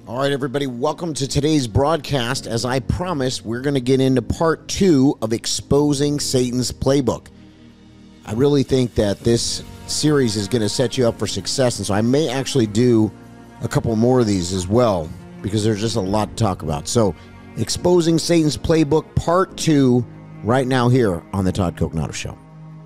All right, everybody, welcome to today's broadcast. As I promised, we're going to get into part 2 of Exposing Satan's Playbook. I really think that this series is going to set you up for success, and so I may actually do a couple more of these as well, because there's just a lot to talk about. So, Exposing Satan's Playbook, part 2, right now here on the Todd Coconato Show.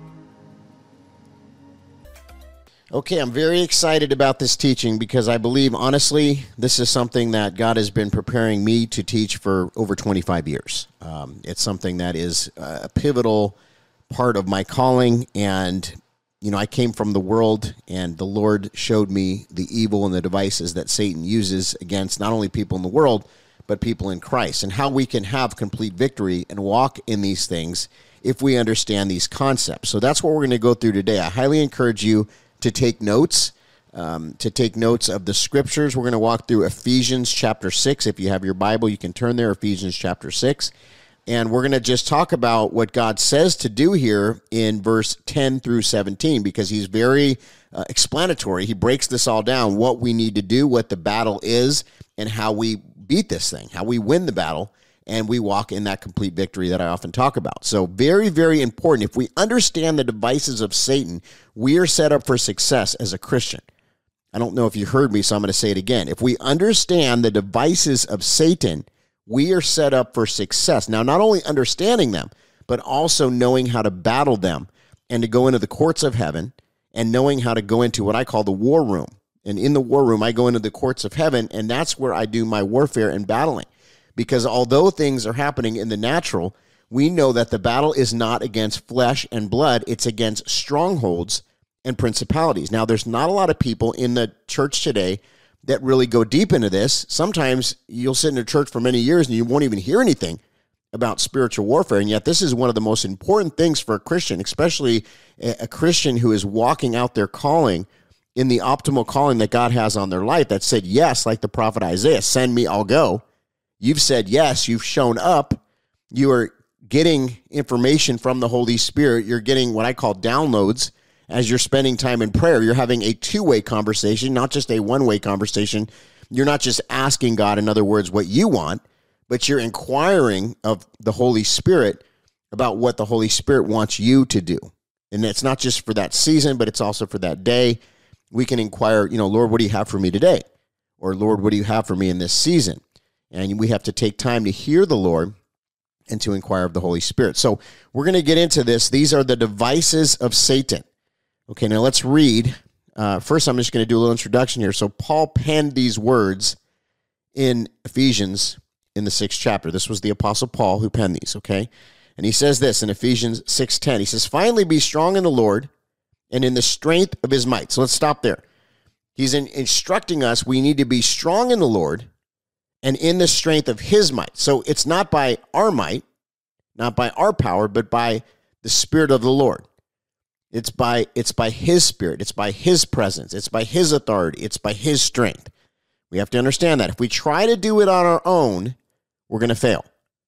Okay, I'm very excited about this teaching because I believe, honestly, this is something that God has been preparing me to teach for over 25 years. It's something that is a pivotal part of my calling, and, you know, I came from the world, and the Lord showed me the evil and the devices that Satan uses against not only people in the world, but people in Christ, and how we can have complete victory and walk in these things if we understand these concepts. So that's what we're going to go through today. I highly encourage you to take notes, of the scriptures. We're going to walk through Ephesians chapter 6. If you have your Bible, you can turn there, Ephesians chapter 6. And we're going to just talk about what God says to do here in verse 10 through 17, because he's very explanatory. He breaks this all down, what we need to do, what the battle is, and how we beat this thing, how we win the battle, and we walk in that complete victory that I often talk about. So very, very important. If we understand the devices of Satan, we are set up for success as a Christian. I don't know if you heard me, so I'm going to say it again. If we understand the devices of Satan, we are set up for success. Now, not only understanding them, but also knowing how to battle them and to go into the courts of heaven and knowing how to go into what I call the war room. And in the war room, I go into the courts of heaven, and that's where I do my warfare and battling. Because although things are happening in the natural, we know that the battle is not against flesh and blood. It's against strongholds and principalities. Now, there's not a lot of people in the church today that really go deep into this. Sometimes you'll sit in a church for many years and you won't even hear anything about spiritual warfare. And yet this is one of the most important things for a Christian, especially a Christian who is walking out their calling in the optimal calling that God has on their life, that said yes, like the prophet Isaiah, send me, I'll go. You've said yes, you've shown up, you are getting information from the Holy Spirit, you're getting what I call downloads as you're spending time in prayer. You're having a two-way conversation, not just a one-way conversation. You're not just asking God, in other words, what you want, but you're inquiring of the Holy Spirit about what the Holy Spirit wants you to do. And it's not just for that season, but it's also for that day. We can inquire, Lord, what do you have for me today? Or Lord, what do you have for me in this season? And we have to take time to hear the Lord and to inquire of the Holy Spirit. So we're going to get into this. These are the devices of Satan. Okay, now let's read. First, I'm just going to do a little introduction here. So Paul penned these words in Ephesians in the 6th chapter. This was the Apostle Paul who penned these, okay? And he says this in Ephesians 6:10. He says, finally be strong in the Lord and in the strength of his might. So let's stop there. He's instructing us we need to be strong in the Lord and in the strength of his might. So it's not by our might, not by our power, but by the Spirit of the Lord. It's by his Spirit. It's by his presence. It's by his authority. It's by his strength. We have to understand that. If we try to do it on our own, we're going to fail.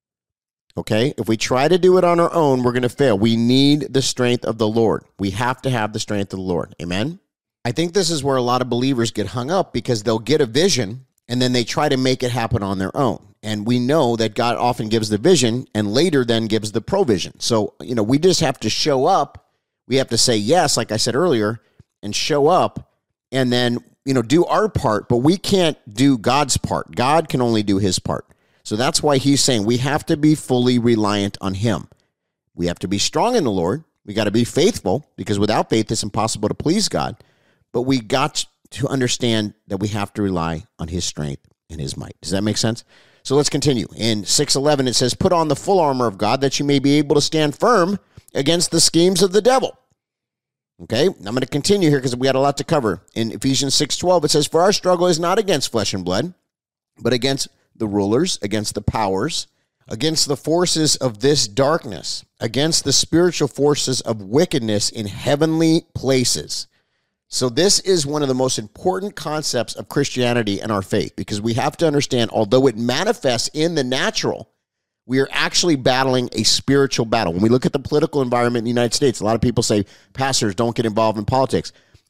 Okay? If we try to do it on our own, we're going to fail. We need the strength of the Lord. We have to have the strength of the Lord. Amen? I think this is where a lot of believers get hung up, because they'll get a vision and then they try to make it happen on their own. And we know that God often gives the vision and later then gives the provision. So, we just have to show up. We have to say yes, like I said earlier, and show up and then, do our part, but we can't do God's part. God can only do his part. So that's why he's saying we have to be fully reliant on him. We have to be strong in the Lord. We got to be faithful, because without faith, it's impossible to please God. But we got to understand that we have to rely on his strength and his might. Does that make sense? So let's continue. In 6:11, it says, put on the full armor of God that you may be able to stand firm against the schemes of the devil. Okay, I'm going to continue here because we got a lot to cover. In Ephesians 6:12, it says, for our struggle is not against flesh and blood, but against the rulers, against the powers, against the forces of this darkness, against the spiritual forces of wickedness in heavenly places. So this is one of the most important concepts of Christianity and our faith, because we have to understand, although it manifests in the natural, we are actually battling a spiritual battle. When we look at the political environment in the United States, a lot of people say, pastors, don't get involved in politics.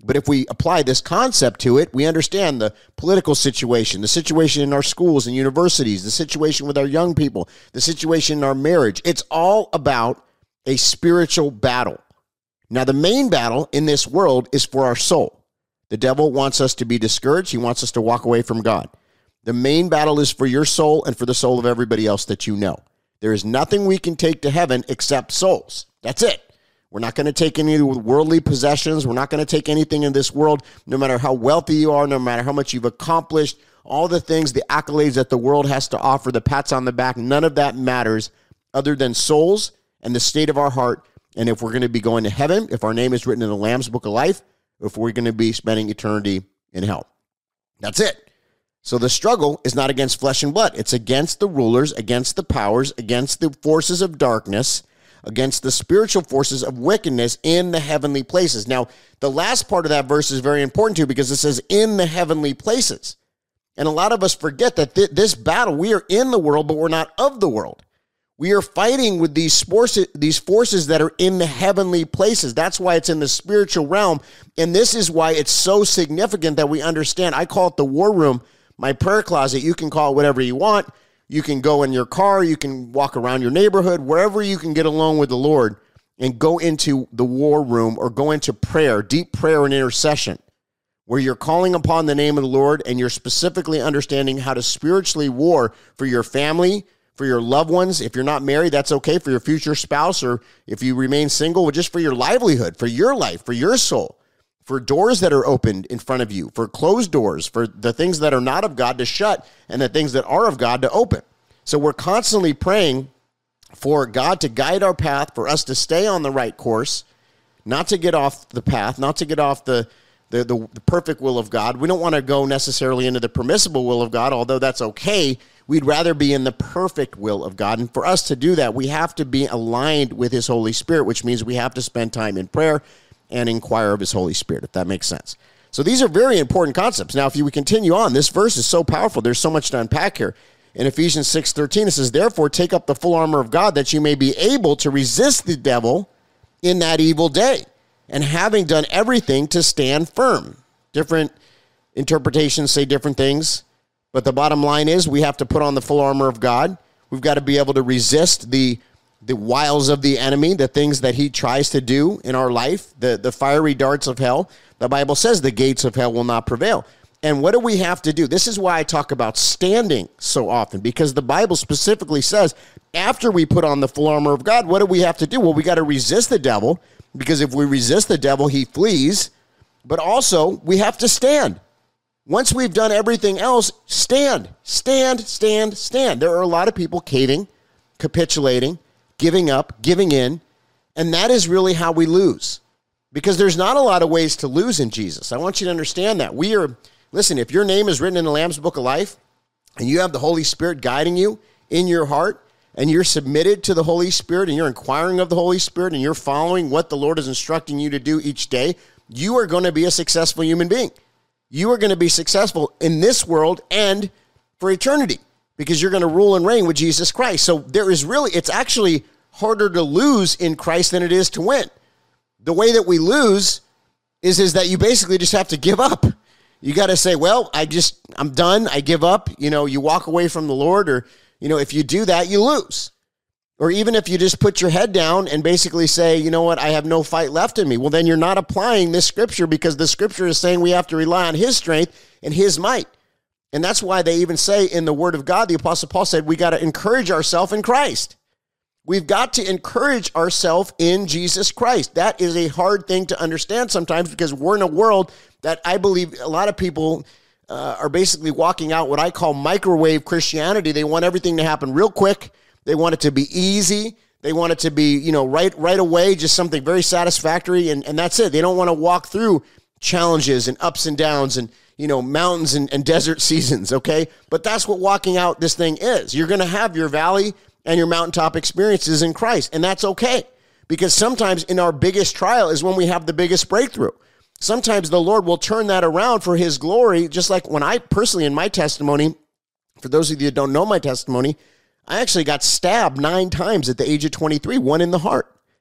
But if we apply this concept to it, we understand the political situation, the situation in our schools and universities, the situation with our young people, the situation in our marriage. It's all about a spiritual battle. Now, the main battle in this world is for our soul. The devil wants us to be discouraged. He wants us to walk away from God. The main battle is for your soul and for the soul of everybody else that you know. There is nothing we can take to heaven except souls. That's it. We're not going to take any worldly possessions. We're not going to take anything in this world, no matter how wealthy you are, no matter how much you've accomplished, all the things, the accolades that the world has to offer, the pats on the back, none of that matters other than souls and the state of our heart. And if we're going to be going to heaven, if our name is written in the Lamb's Book of Life, if we're going to be spending eternity in hell. That's it. So the struggle is not against flesh and blood. It's against the rulers, against the powers, against the forces of darkness, against the spiritual forces of wickedness in the heavenly places. Now, the last part of that verse is very important too, because it says in the heavenly places. And a lot of us forget that this battle, we are in the world, but we're not of the world. We are fighting with these forces that are in the heavenly places. That's why it's in the spiritual realm. And this is why it's so significant that we understand. I call it the war room, my prayer closet. You can call it whatever you want. You can go in your car. You can walk around your neighborhood, wherever you can get alone with the Lord and go into the war room or go into prayer, deep prayer and intercession, where you're calling upon the name of the Lord and you're specifically understanding how to spiritually war for your family, for your loved ones. If you're not married, that's okay. For your future spouse, or if you remain single, just for your livelihood, for your life, for your soul, for doors that are opened in front of you, for closed doors, for the things that are not of God to shut and the things that are of God to open. So we're constantly praying for God to guide our path, for us to stay on the right course, not to get off the path, not to get off the perfect will of God. We don't want to go necessarily into the permissible will of God, although that's okay. We'd rather be in the perfect will of God. And for us to do that, we have to be aligned with his Holy Spirit, which means we have to spend time in prayer and inquire of his Holy Spirit, if that makes sense. So these are very important concepts. Now, if you would continue on, this verse is so powerful. There's so much to unpack here. In Ephesians 6:13, it says, therefore, take up the full armor of God that you may be able to resist the devil in that evil day, and having done everything to stand firm. Different interpretations say different things, but the bottom line is we have to put on the full armor of God. We've got to be able to resist the wiles of the enemy, the things that he tries to do in our life, the fiery darts of hell. The Bible says the gates of hell will not prevail. And what do we have to do? This is why I talk about standing so often, because the Bible specifically says after we put on the full armor of God, what do we have to do? Well, we got to resist the devil, because if we resist the devil, he flees. But also, we have to stand. Once we've done everything else, stand, stand, stand, stand. There are a lot of people caving, capitulating, giving up, giving in, and that is really how we lose, because there's not a lot of ways to lose in Jesus. I want you to understand that. Listen, if your name is written in the Lamb's Book of Life and you have the Holy Spirit guiding you in your heart and you're submitted to the Holy Spirit and you're inquiring of the Holy Spirit and you're following what the Lord is instructing you to do each day, you are going to be a successful human being. You are going to be successful in this world and for eternity, because you're going to rule and reign with Jesus Christ. So it's actually harder to lose in Christ than it is to win. The way that we lose is that you basically just have to give up. You got to say, well, I'm done. I give up. You walk away from the Lord, or, if you do that, you lose. Or even if you just put your head down and basically say, you know what, I have no fight left in me. Well, then you're not applying this scripture, because the scripture is saying we have to rely on his strength and his might. And that's why they even say in the word of God, the Apostle Paul said, we got to encourage ourselves in Christ. We've got to encourage ourselves in Jesus Christ. That is a hard thing to understand sometimes, because we're in a world that I believe a lot of people are basically walking out what I call microwave Christianity. They want everything to happen real quick. They want it to be easy. They want it to be, right away, just something very satisfactory, and that's it. They don't want to walk through challenges and ups and downs and, mountains and desert seasons, okay? But that's what walking out this thing is. You're going to have your valley and your mountaintop experiences in Christ, and that's okay, because sometimes in our biggest trial is when we have the biggest breakthrough. Sometimes the Lord will turn that around for his glory, just like when I personally, in my testimony, for those of you that don't know my testimony, I actually got stabbed 9 times at the age of 23, one in the heart.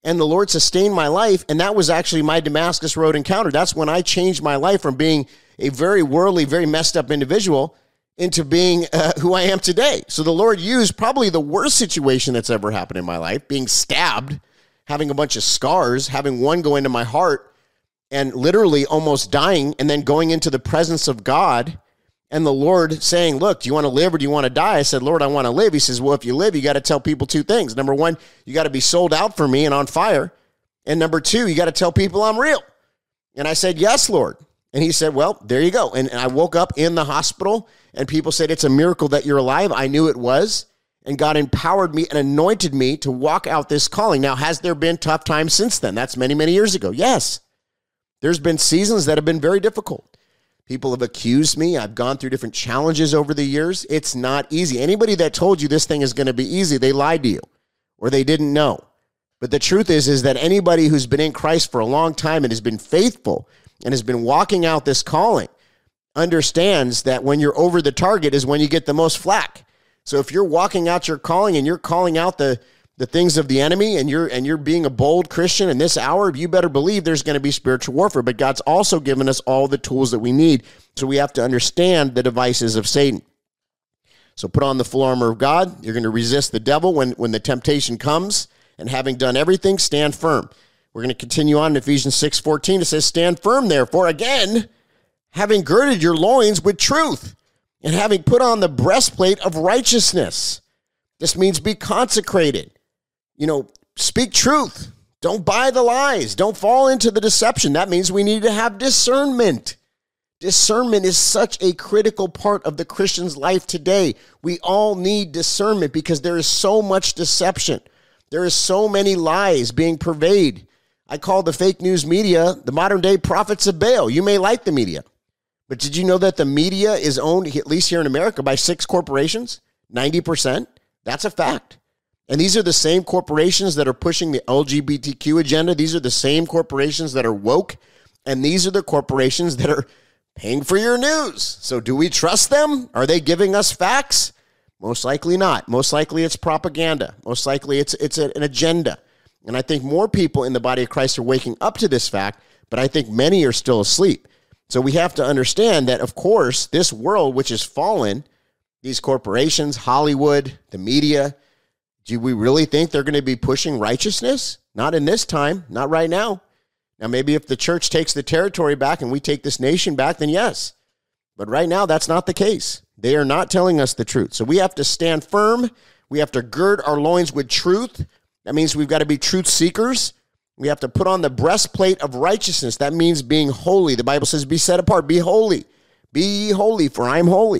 And the Lord sustained my life, and that was actually my Damascus Road encounter. That's when I changed my life from being a very worldly, very messed up individual into being who I am today. So the Lord used probably the worst situation that's ever happened in my life, being stabbed, having a bunch of scars, having one go into my heart, and literally almost dying, and then going into the presence of God, and the Lord saying, look, do you want to live or do you want to die? I said, Lord, I want to live. He says, well, if you live, you got to tell people two things. Number one, you got to be sold out for me and on fire. And number two, you got to tell people I'm real. And I said, yes, Lord. And he said, well, there you go. And I woke up in the hospital, and people said, it's a miracle that you're alive. I knew it was. And God empowered me and anointed me to walk out this calling. Now, has there been tough times since then? That's many, many years ago. Yes. There's been seasons that have been very difficult. People have accused me. I've gone through different challenges over the years. It's not easy. Anybody that told you this thing is going to be easy, they lied to you or they didn't know. But the truth is that anybody who's been in Christ for a long time and has been faithful and has been walking out this calling understands that when you're over the target is when you get the most flack. So if you're walking out your calling and you're calling out the things of the enemy and you're being a bold Christian in this hour, you better believe there's going to be spiritual warfare. But God's also given us all the tools that we need. So we have to understand the devices of Satan. So put on the full armor of God. You're going to resist the devil when the temptation comes. And having done everything, stand firm. We're going to continue on in Ephesians 6:14. It says, stand firm, therefore, again, having girded your loins with truth and having put on the breastplate of righteousness. This means be consecrated. Speak truth. Don't buy the lies. Don't fall into the deception. That means we need to have discernment. Discernment is such a critical part of the Christian's life today. We all need discernment because there is so much deception. There is so many lies being pervaded. I call the fake news media the modern day prophets of Baal. You may like the media, but did you know that the media is owned, at least here in America, by 6 corporations? 90%? That's a fact. And these are the same corporations that are pushing the LGBTQ agenda. These are the same corporations that are woke. And these are the corporations that are paying for your news. So do we trust them? Are they giving us facts? Most likely not. Most likely it's propaganda. Most likely it's an agenda. And I think more people in the body of Christ are waking up to this fact, but I think many are still asleep. So we have to understand that, of course, this world, which is fallen, these corporations, Hollywood, the media, do we really think they're going to be pushing righteousness? Not in this time, not right now. Now, maybe if the church takes the territory back and we take this nation back, then yes. But right now, that's not the case. They are not telling us the truth. So we have to stand firm. We have to gird our loins with truth. That means we've got to be truth seekers. We have to put on the breastplate of righteousness. That means being holy. The Bible says, be set apart, be holy. Be ye holy, for I am holy.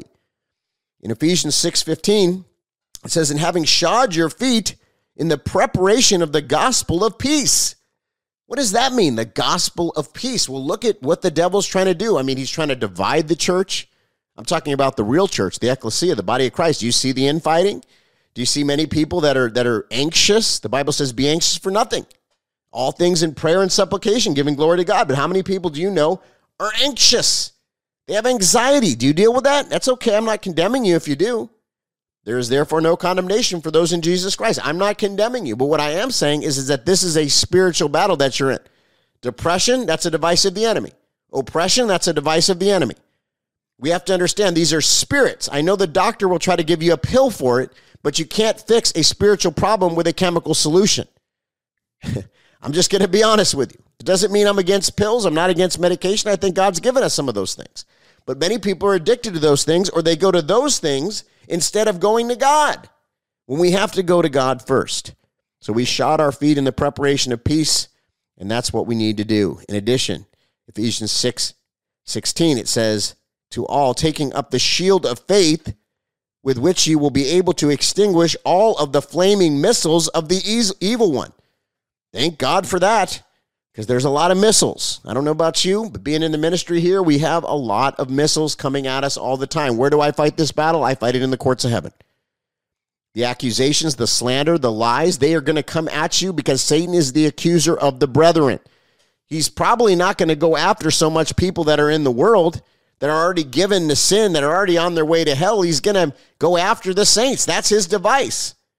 In Ephesians 6:15, it says, and having shod your feet in the preparation of the gospel of peace. What does that mean, the gospel of peace? Well, look at what the devil's trying to do. I mean, he's trying to divide the church. I'm talking about the real church, the ecclesia, the body of Christ. Do you see the infighting? Do you see many people that are anxious? The Bible says, be anxious for nothing. All things in prayer and supplication, giving glory to God. But how many people do you know are anxious? They have anxiety. Do you deal with that? That's okay. I'm not condemning you if you do. There is therefore no condemnation for those in Jesus Christ. I'm not condemning you, but what I am saying is that this is a spiritual battle that you're in. Depression, that's a device of the enemy. Oppression, that's a device of the enemy. We have to understand these are spirits. I know the doctor will try to give you a pill for it, but you can't fix a spiritual problem with a chemical solution. I'm just going to be honest with you. It doesn't mean I'm against pills. I'm not against medication. I think God's given us some of those things. But many people are addicted to those things, or they go to those things instead of going to God, when we have to go to God first. So we shod our feet in the preparation of peace, and that's what we need to do. In addition, Ephesians 6:16, it says, to all, taking up the shield of faith, with which you will be able to extinguish all of the flaming missiles of the evil one. Thank God for that, because there's a lot of missiles. I don't know about you, but being in the ministry here, we have a lot of missiles coming at us all the time. Where do I fight this battle? I fight it in the courts of heaven. The accusations, the slander, the lies, they are going to come at you because Satan is the accuser of the brethren. He's probably not going to go after so much people that are in the world that are already given to sin, that are already on their way to hell. He's going to go after the saints. That's his device.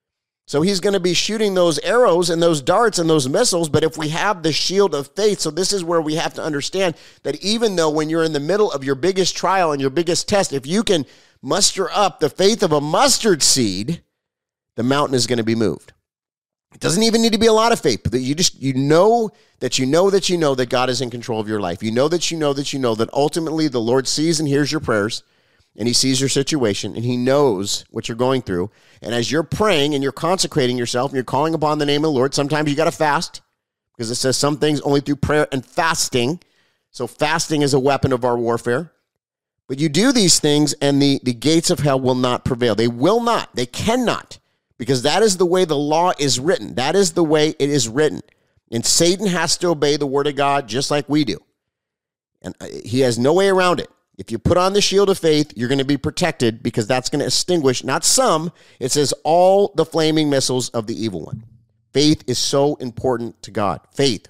So he's going to be shooting those arrows and those darts and those missiles. But if we have the shield of faith, so this is where we have to understand that even though when you're in the middle of your biggest trial and your biggest test, if you can muster up the faith of a mustard seed, the mountain is going to be moved. It doesn't even need to be a lot of faith, but you know that God is in control of your life. You know that ultimately the Lord sees and hears your prayers, and he sees your situation, and he knows what you're going through. And as you're praying and you're consecrating yourself and you're calling upon the name of the Lord, sometimes you got to fast, because it says some things only through prayer and fasting. So fasting is a weapon of our warfare. But you do these things, and the gates of hell will not prevail. They will not. They cannot, because that is the way the law is written. That is the way it is written. And Satan has to obey the word of God just like we do. And he has no way around it. If you put on the shield of faith, you're going to be protected, because that's going to extinguish, not some, it says all the flaming missiles of the evil one. Faith is so important to God. Faith.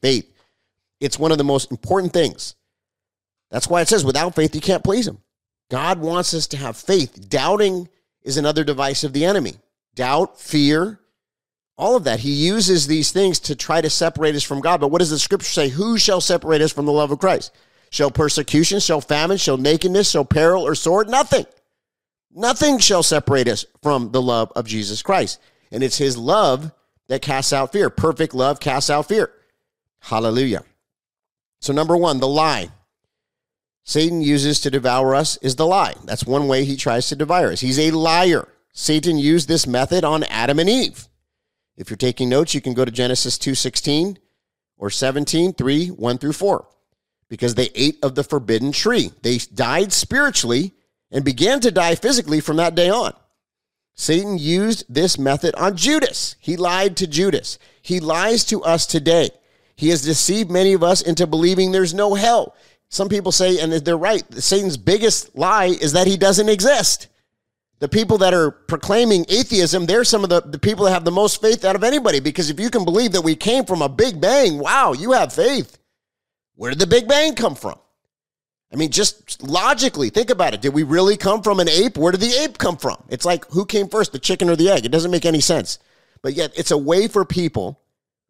It's one of the most important things. That's why it says without faith, you can't please him. God wants us to have faith. Doubting is another device of the enemy. Doubt, fear, all of that. He uses these things to try to separate us from God. But what does the scripture say? Who shall separate us from the love of Christ? Shall persecution, shall famine, shall nakedness, shall peril or sword? Nothing. Nothing shall separate us from the love of Jesus Christ. And it's his love that casts out fear. Perfect love casts out fear. Hallelujah. So number one, the lie Satan uses to devour us is the lie. That's one way he tries to devour us. He's a liar. Satan used this method on Adam and Eve. If you're taking notes, you can go to Genesis 2:16 or 17:3, 1 through 4. Because they ate of the forbidden tree. They died spiritually and began to die physically from that day on. Satan used this method on Judas. He lied to Judas. He lies to us today. He has deceived many of us into believing there's no hell. Some people say, and they're right, Satan's biggest lie is that he doesn't exist. The people that are proclaiming atheism, they're some of the people that have the most faith out of anybody, because if you can believe that we came from a big bang, wow, you have faith. Where did the Big Bang come from? I mean, just logically, think about it. Did we really come from an ape? Where did the ape come from? It's like, who came first, the chicken or the egg? It doesn't make any sense. But yet, it's a way for people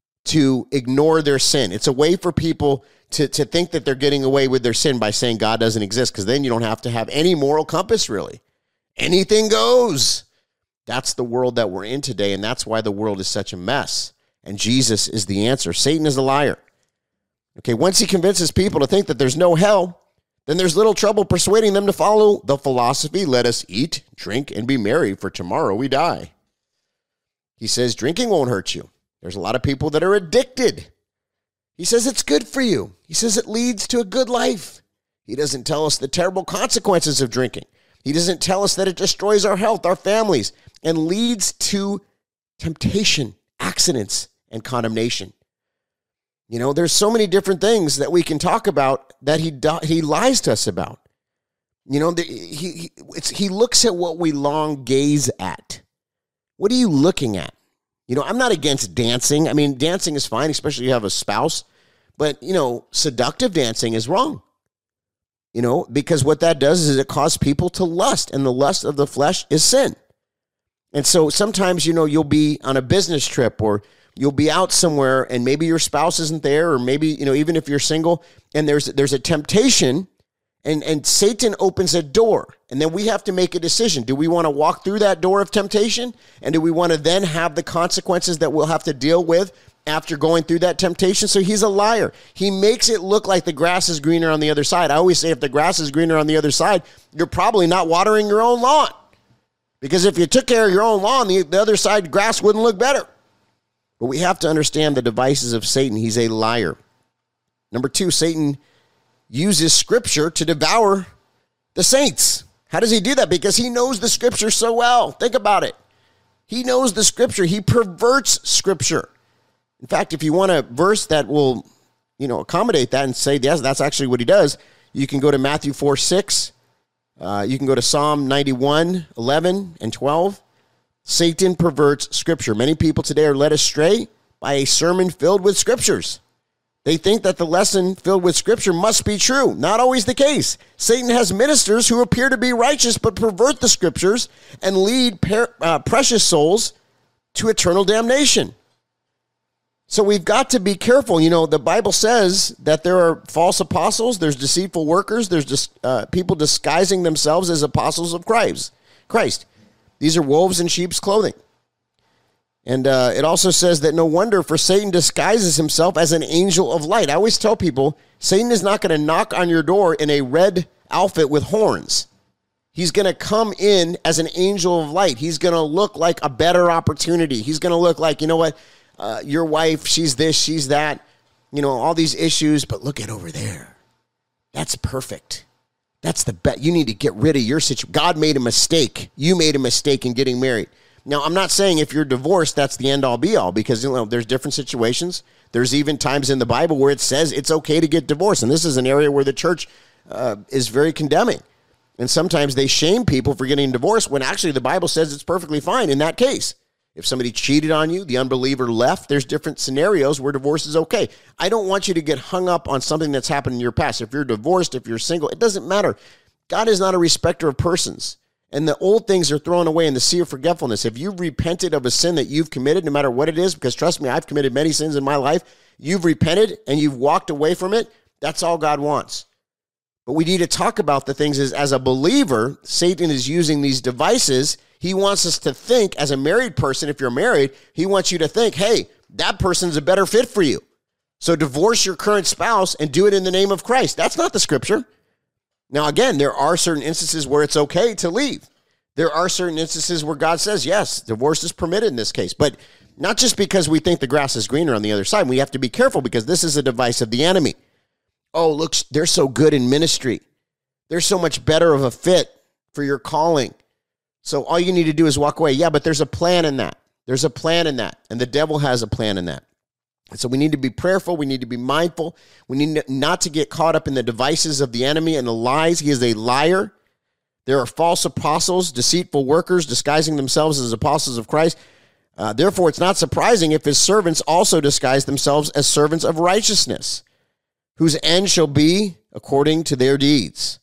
to ignore their sin. It's a way for people to think that they're getting away with their sin by saying God doesn't exist, because then you don't have to have any moral compass, really. Anything goes. That's the world that we're in today, and that's why the world is such a mess. And Jesus is the answer. Satan is a liar. Okay, once he convinces people to think that there's no hell, then there's little trouble persuading them to follow the philosophy, let us eat, drink, and be merry, for tomorrow we die. He says drinking won't hurt you. There's a lot of people that are addicted. He says it's good for you. He says it leads to a good life. He doesn't tell us the terrible consequences of drinking. He doesn't tell us that it destroys our health, our families, and leads to temptation, accidents, and condemnation. You know, there's so many different things that we can talk about that he lies to us about. You know, he looks at what we long gaze at. What are you looking at? You know, I'm not against dancing. I mean, dancing is fine, especially if you have a spouse. But, you know, seductive dancing is wrong. You know, because what that does is it causes people to lust, and the lust of the flesh is sin. And so sometimes, you know, you'll be on a business trip, or you'll be out somewhere and maybe your spouse isn't there, or maybe, you know, even if you're single, and there's a temptation, and Satan opens a door, and then we have to make a decision. Do we want to walk through that door of temptation? And do we want to then have the consequences that we'll have to deal with after going through that temptation? So he's a liar. He makes it look like the grass is greener on the other side. I always say if the grass is greener on the other side, you're probably not watering your own lawn. Because if you took care of your own lawn, the other side grass wouldn't look better. But we have to understand the devices of Satan. He's a liar. Number two, Satan uses Scripture to devour the saints. How does he do that? Because he knows the Scripture so well. Think about it. He knows the Scripture. He perverts Scripture. In fact, if you want a verse that will, you know, accommodate that and say, yes, that's actually what he does, you can go to Matthew 4:6. You can go to Psalm 91, 11 and 12. Satan perverts Scripture. Many people today are led astray by a sermon filled with Scriptures. They think that the lesson filled with Scripture must be true. Not always the case. Satan has ministers who appear to be righteous but pervert the Scriptures and lead precious souls to eternal damnation. So we've got to be careful. You know, the Bible says that there are false apostles, there's deceitful workers, there's just people disguising themselves as apostles of Christ. These are wolves in sheep's clothing. And it also says that no wonder, for Satan disguises himself as an angel of light. I always tell people, Satan is not going to knock on your door in a red outfit with horns. He's going to come in as an angel of light. He's going to look like a better opportunity. He's going to look like, you know what, your wife, she's this, she's that, you know, all these issues, but look at over there. That's perfect. That's the bet. You need to get rid of your situation. God made a mistake. You made a mistake in getting married. Now, I'm not saying if you're divorced, that's the end-all be-all, because, you know, there's different situations. There's even times in the Bible where it says it's okay to get divorced, and this is an area where the church is very condemning. And sometimes they shame people for getting divorced when actually the Bible says it's perfectly fine in that case. If somebody cheated on you, the unbeliever left, there's different scenarios where divorce is okay. I don't want you to get hung up on something that's happened in your past. If you're divorced, if you're single, it doesn't matter. God is not a respecter of persons. And the old things are thrown away in the sea of forgetfulness. If you've repented of a sin that you've committed, no matter what it is, because trust me, I've committed many sins in my life, you've repented and you've walked away from it, that's all God wants. But we need to talk about the things as a believer, Satan is using these devices. He wants us to think, as a married person, if you're married, he wants you to think, hey, that person's a better fit for you. So divorce your current spouse and do it in the name of Christ. That's not the scripture. Now, again, there are certain instances where it's okay to leave. There are certain instances where God says, yes, divorce is permitted in this case. But not just because we think the grass is greener on the other side. We have to be careful because this is a device of the enemy. Oh, look, they're so good in ministry. They're so much better of a fit for your calling. So all you need to do is walk away. Yeah, but there's a plan in that. There's a plan in that. And the devil has a plan in that. And so we need to be prayerful. We need to be mindful. We need not to get caught up in the devices of the enemy and the lies. He is a liar. There are false apostles, deceitful workers, disguising themselves as apostles of Christ. Therefore, it's not surprising if his servants also disguise themselves as servants of righteousness, whose end shall be according to their deeds.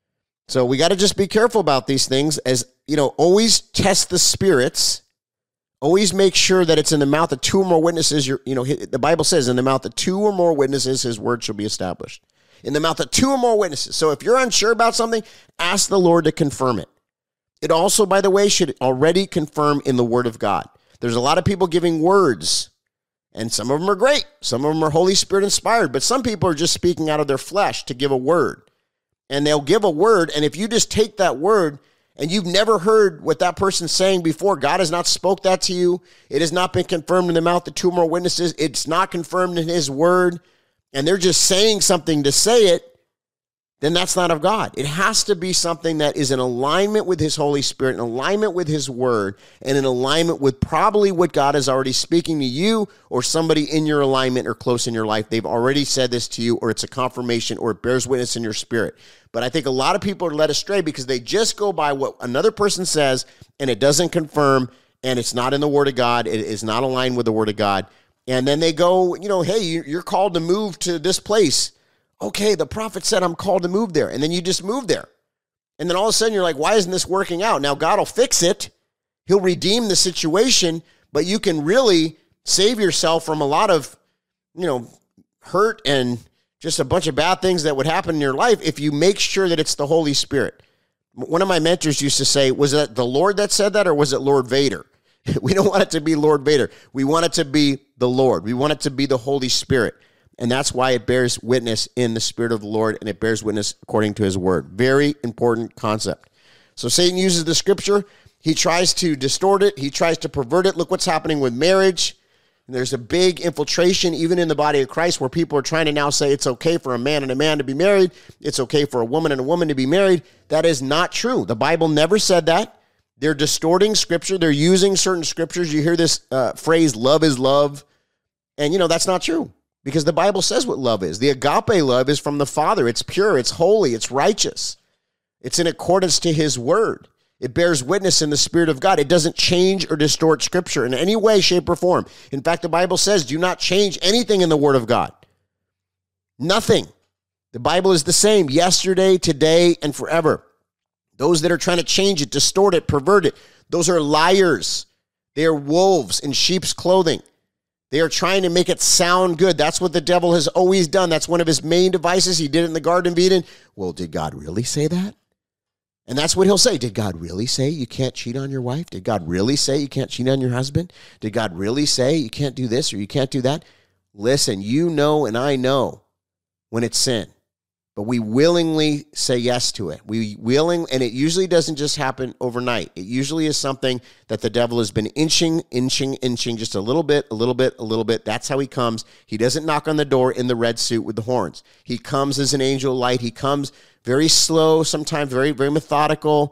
So we got to just be careful about these things. As you know, always test the spirits. Always make sure that it's in the mouth of two or more witnesses. The Bible says in the mouth of two or more witnesses, his word shall be established. In the mouth of two or more witnesses. So if you're unsure about something, ask the Lord to confirm it. It also, by the way, should already confirm in the word of God. There's a lot of people giving words, and some of them are great. Some of them are Holy Spirit inspired, but some people are just speaking out of their flesh to give a word. And they'll give a word, and if you just take that word and you've never heard what that person's saying before, God has not spoke that to you, it has not been confirmed in the mouth of two or more witnesses, it's not confirmed in his word, and they're just saying something to say it, then that's not of God. It has to be something that is in alignment with his Holy Spirit, in alignment with his word, and in alignment with probably what God is already speaking to you or somebody in your alignment or close in your life. They've already said this to you, or it's a confirmation, or it bears witness in your spirit. But I think a lot of people are led astray because they just go by what another person says, and it doesn't confirm, and it's not in the word of God. It is not aligned with the word of God. And then they go, hey, you're called to move to this place. Okay, the prophet said I'm called to move there. And then you just move there. And then all of a sudden you're like, why isn't this working out? Now God will fix it. He'll redeem the situation, but you can really save yourself from a lot of, hurt and just a bunch of bad things that would happen in your life if you make sure that it's the Holy Spirit. One of my mentors used to say, was that the Lord that said that, or was it Lord Vader? We don't want it to be Lord Vader. We want it to be the Lord. We want it to be the Holy Spirit. And that's why it bears witness in the Spirit of the Lord, and it bears witness according to his word. Very important concept. So Satan uses the scripture. He tries to distort it. He tries to pervert it. Look what's happening with marriage. And there's a big infiltration even in the body of Christ where people are trying to now say it's okay for a man and a man to be married. It's okay for a woman and a woman to be married. That is not true. The Bible never said that. They're distorting scripture. They're using certain scriptures. You hear this phrase, love is love. And, that's not true. Because the Bible says what love is. The agape love is from the Father. It's pure, it's holy, it's righteous. It's in accordance to his word. It bears witness in the Spirit of God. It doesn't change or distort Scripture in any way, shape, or form. In fact, the Bible says, do not change anything in the Word of God. Nothing. The Bible is the same yesterday, today, and forever. Those that are trying to change it, distort it, pervert it, those are liars. They are wolves in sheep's clothing. They are trying to make it sound good. That's what the devil has always done. That's one of his main devices. He did it in the Garden of Eden. Well, did God really say that? And that's what he'll say. Did God really say you can't cheat on your wife? Did God really say you can't cheat on your husband? Did God really say you can't do this or you can't do that? Listen, you know and I know when it's sin. But we willingly say yes to it. And it usually doesn't just happen overnight. It usually is something that the devil has been inching, just a little bit. That's how he comes. He doesn't knock on the door in the red suit with the horns. He comes as an angel of light. He comes very slow, sometimes very, very methodical.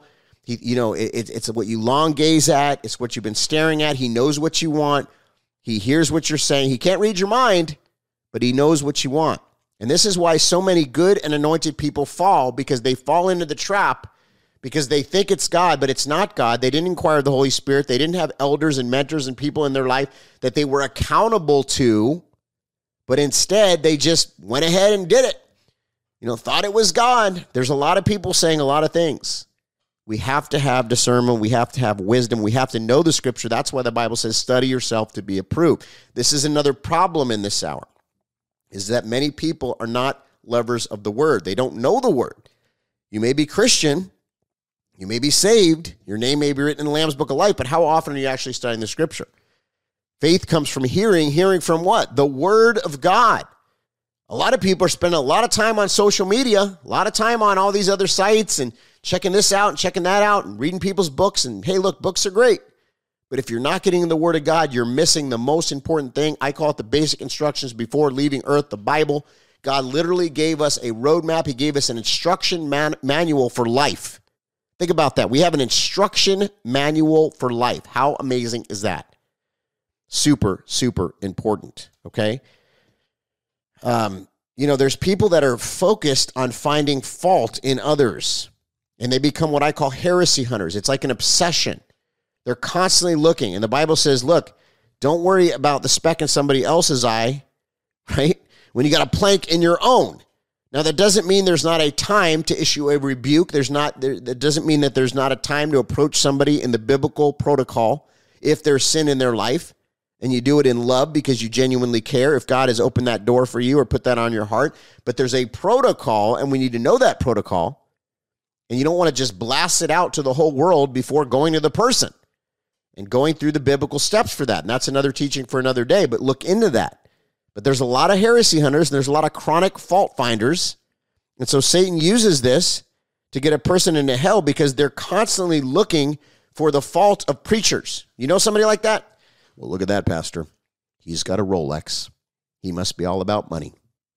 It's what you long gaze at. It's what you've been staring at. He knows what you want. He hears what you're saying. He can't read your mind, but he knows what you want. And this is why so many good and anointed people fall, because they fall into the trap because they think it's God, but it's not God. They didn't inquire of the Holy Spirit. They didn't have elders and mentors and people in their life that they were accountable to, but instead they just went ahead and did it. Thought it was God. There's a lot of people saying a lot of things. We have to have discernment. We have to have wisdom. We have to know the scripture. That's why the Bible says, study yourself to be approved. This is another problem in this hour, is that many people are not lovers of the word. They don't know the word. You may be Christian. You may be saved. Your name may be written in the Lamb's Book of Life, but how often are you actually studying the scripture? Faith comes from hearing. Hearing from what? The word of God. A lot of people are spending a lot of time on social media, a lot of time on all these other sites and checking this out and checking that out and reading people's books. And hey, look, books are great. But if you're not getting the word of God, you're missing the most important thing. I call it the basic instructions before leaving earth, the Bible. God literally gave us a roadmap. He gave us an instruction manual for life. Think about that. We have an instruction manual for life. How amazing is that? Super, super important, okay? There's people that are focused on finding fault in others, and they become what I call heresy hunters. It's like an obsession. They're constantly looking, and the Bible says, look, don't worry about the speck in somebody else's eye, right? When you got a plank in your own. Now, that doesn't mean there's not a time to issue a rebuke. That doesn't mean that there's not a time to approach somebody in the biblical protocol if there's sin in their life, and you do it in love because you genuinely care, if God has opened that door for you or put that on your heart. But there's a protocol, and we need to know that protocol, and you don't want to just blast it out to the whole world before going to the person and going through the biblical steps for that. And that's another teaching for another day, but look into that. But there's a lot of heresy hunters, and there's a lot of chronic fault finders. And so Satan uses this to get a person into hell because they're constantly looking for the fault of preachers. You know somebody like that? Well, look at that, pastor. He's got a Rolex. He must be all about money.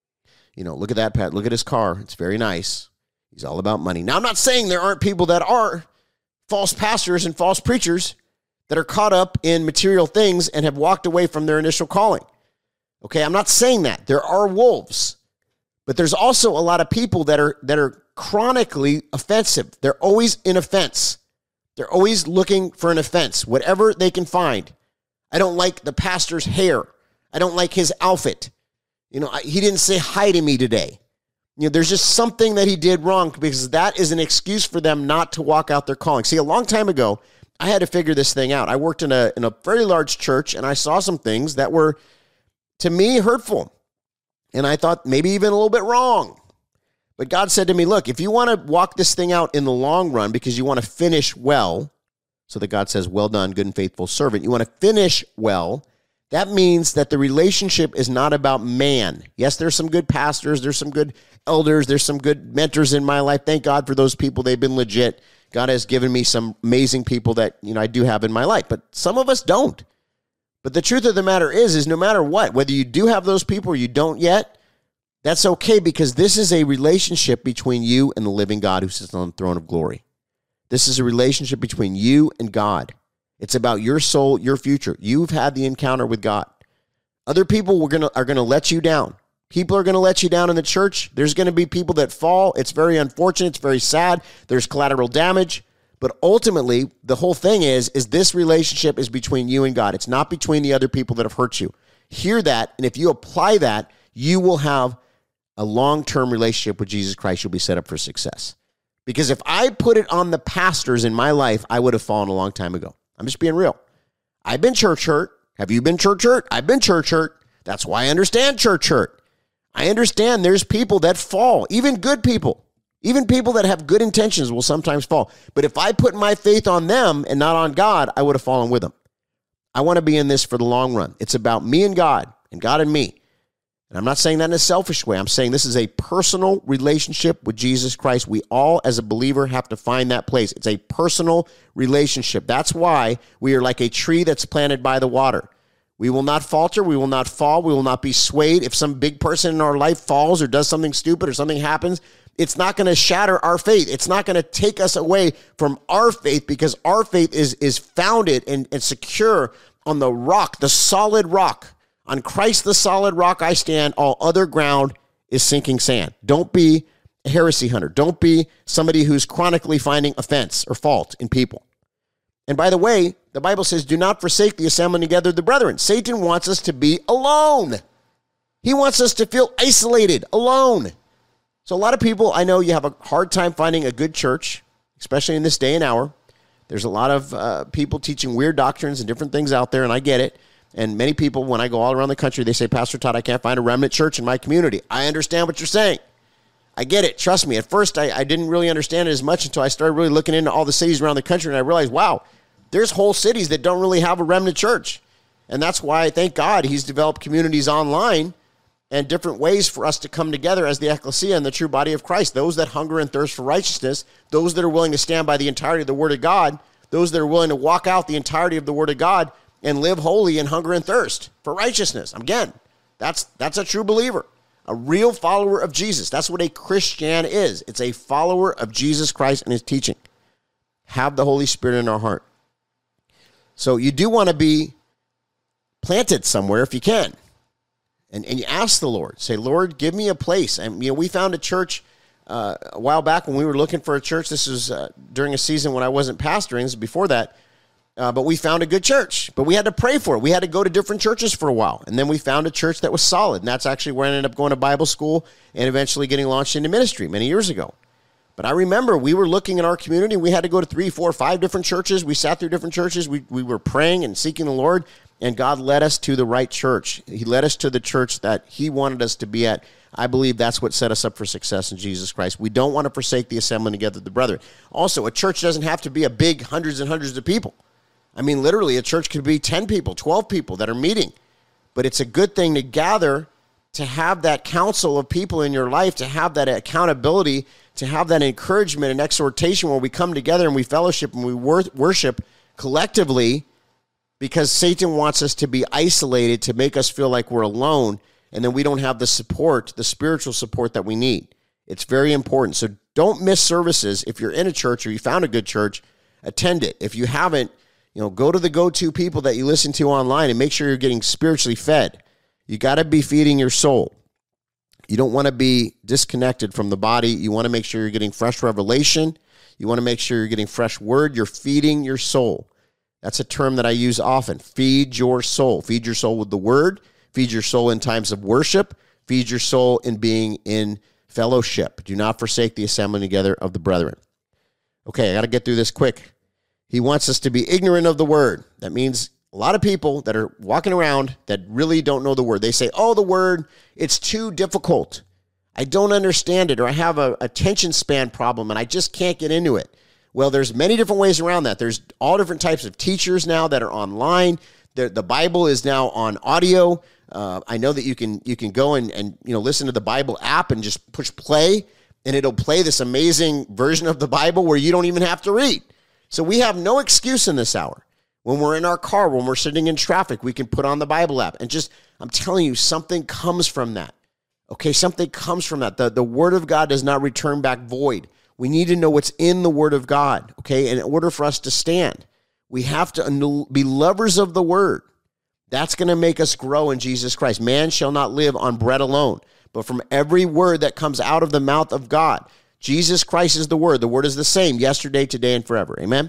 Look at that, Pat. Look at his car. It's very nice. He's all about money. Now, I'm not saying there aren't people that are false pastors and false preachers that are caught up in material things and have walked away from their initial calling. Okay, I'm not saying that. There are wolves. But there's also a lot of people that are chronically offensive. They're always in offense. They're always looking for an offense, whatever they can find. I don't like the pastor's hair. I don't like his outfit. He didn't say hi to me today. There's just something that he did wrong, because that is an excuse for them not to walk out their calling. See, a long time ago, I had to figure this thing out. I worked in a very large church, and I saw some things that were, to me, hurtful. And I thought maybe even a little bit wrong. But God said to me, look, if you want to walk this thing out in the long run because you want to finish well, so that God says, well done, good and faithful servant. You want to finish well. That means that the relationship is not about man. Yes, there's some good pastors. There's some good elders. There's some good mentors in my life. Thank God for those people. They've been legit. God has given me some amazing people that, I do have in my life. But some of us don't. But the truth of the matter is no matter what, whether you do have those people or you don't yet, that's okay, because this is a relationship between you and the living God who sits on the throne of glory. This is a relationship between you and God. It's about your soul, your future. You've had the encounter with God. Other people are going to let you down. People are going to let you down in the church. There's going to be people that fall. It's very unfortunate. It's very sad. There's collateral damage. But ultimately, the whole thing is this relationship is between you and God. It's not between the other people that have hurt you. Hear that, and if you apply that, you will have a long-term relationship with Jesus Christ. You'll be set up for success. Because if I put it on the pastors in my life, I would have fallen a long time ago. I'm just being real. I've been church hurt. Have you been church hurt? I've been church hurt. That's why I understand church hurt. I understand there's people that fall, even good people. Even people that have good intentions will sometimes fall. But if I put my faith on them and not on God, I would have fallen with them. I want to be in this for the long run. It's about me and God and me. And I'm not saying that in a selfish way. I'm saying this is a personal relationship with Jesus Christ. We all, as a believer, have to find that place. It's a personal relationship. That's why we are like a tree that's planted by the water. We will not falter. We will not fall. We will not be swayed. If some big person in our life falls or does something stupid or something happens, it's not going to shatter our faith. It's not going to take us away from our faith, because our faith is founded and secure on the rock, the solid rock. On Christ, the solid rock I stand. All other ground is sinking sand. Don't be a heresy hunter. Don't be somebody who's chronically finding offense or fault in people. And by the way, the Bible says, do not forsake the assembling together of the brethren. Satan wants us to be alone. He wants us to feel isolated, alone. So a lot of people, I know you have a hard time finding a good church, especially in this day and hour. There's a lot of people teaching weird doctrines and different things out there, and I get it. And many people, when I go all around the country, they say, Pastor Todd, I can't find a remnant church in my community. I understand what you're saying. I get it. Trust me. At first, I didn't really understand it as much until I started really looking into all the cities around the country, and I realized, wow, there's whole cities that don't really have a remnant church. And that's why, thank God, he's developed communities online and different ways for us to come together as the ecclesia and the true body of Christ. Those that hunger and thirst for righteousness, those that are willing to stand by the entirety of the Word of God, those that are willing to walk out the entirety of the Word of God and live holy and hunger and thirst for righteousness. Again, that's a true believer, a real follower of Jesus. That's what a Christian is. It's a follower of Jesus Christ and his teaching. Have the Holy Spirit in our heart. So you do want to be planted somewhere if you can. And you ask the Lord, say, Lord, give me a place. And we found a church a while back when we were looking for a church. This was during a season when I wasn't pastoring. This was before that. But we found a good church. But we had to pray for it. We had to go to different churches for a while. And then we found a church that was solid. And that's actually where I ended up going to Bible school and eventually getting launched into ministry many years ago. But I remember we were looking in our community. We had to go to 3, 4, 5 different churches. We sat through different churches. We were praying and seeking the Lord. And God led us to the right church. He led us to the church that he wanted us to be at. I believe that's what set us up for success in Jesus Christ. We don't want to forsake the assembling together of the brethren. Also, a church doesn't have to be a big hundreds and hundreds of people. I mean, literally, a church could be 10 people, 12 people that are meeting. But it's a good thing to gather, to have that counsel of people in your life, to have that accountability, to have that encouragement and exhortation where we come together and we fellowship and we worship collectively, because Satan wants us to be isolated, to make us feel like we're alone, and then we don't have the support, the spiritual support that we need. It's very important. So don't miss services. If you're in a church or you found a good church, attend it. If you haven't, go to the go-to people that you listen to online and make sure you're getting spiritually fed. You got to be feeding your soul. You don't want to be disconnected from the body. You want to make sure you're getting fresh revelation. You want to make sure you're getting fresh word. You're feeding your soul. That's a term that I use often. Feed your soul. Feed your soul with the word. Feed your soul in times of worship. Feed your soul in being in fellowship. Do not forsake the assembling together of the brethren. Okay, I got to get through this quick. He wants us to be ignorant of the word. That means a lot of people that are walking around that really don't know the word. They say, the word, it's too difficult. I don't understand it, or I have a attention span problem and I just can't get into it. Well, there's many different ways around that. There's all different types of teachers now that are online. The Bible is now on audio. I know that you can go and listen to the Bible app and just push play, and it'll play this amazing version of the Bible where you don't even have to read. So we have no excuse in this hour. When we're in our car, when we're sitting in traffic, we can put on the Bible app. And I'm telling you, something comes from that. Okay, something comes from that. The Word of God does not return back void. We need to know what's in the Word of God, okay? And in order for us to stand, we have to be lovers of the Word. That's going to make us grow in Jesus Christ. Man shall not live on bread alone, but from every word that comes out of the mouth of God. Jesus Christ is the Word. The Word is the same yesterday, today, and forever. Amen?